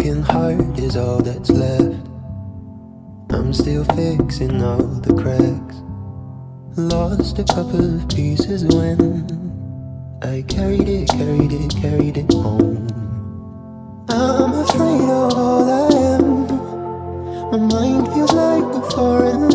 broken heart is all that's left. I'm still fixing all the cracks. Lost a couple of pieces when I carried it home. I'm afraid of all I am. My mind feels like a foreign